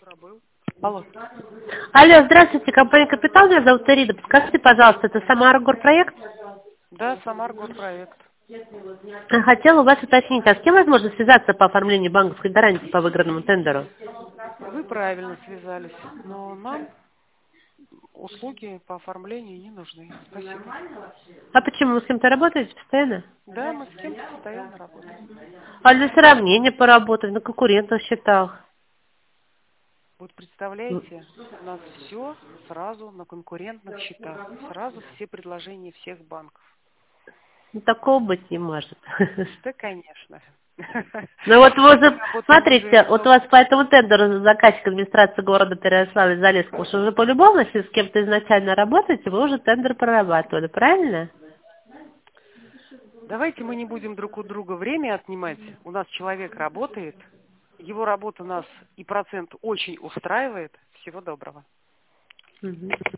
Пробыл. Алло. Алло, здравствуйте, компания «Капитал», меня зовут Ирида. Подскажите, пожалуйста, это Самара Горпроект? Да, Самар Горпроект. Хотела у вас уточнить, а с кем возможно связаться по оформлению банковской гарантии по выигранному тендеру? Вы правильно связались, но нам услуги по оформлению не нужны. Спасибо. А почему, вы с кем-то работаете постоянно? Да, мы с кем-то постоянно работаем. А для сравнения поработать на конкурентных счетах? Вот представляете, у нас все сразу на конкурентных счетах. Сразу все предложения всех банков. Ну, такого быть не может. Да, конечно. Ну вот вы Мы уже, работаем смотрите, уже вот у вас по этому тендеру заказчик администрации города Переяславль-Залесского, уж уже по-любому, если с кем-то изначально работаете, вы уже тендер прорабатывали, правильно? Давайте мы не будем друг у друга время отнимать. У нас человек работает, его работа нас и процент очень устраивает. Всего доброго. Мгм.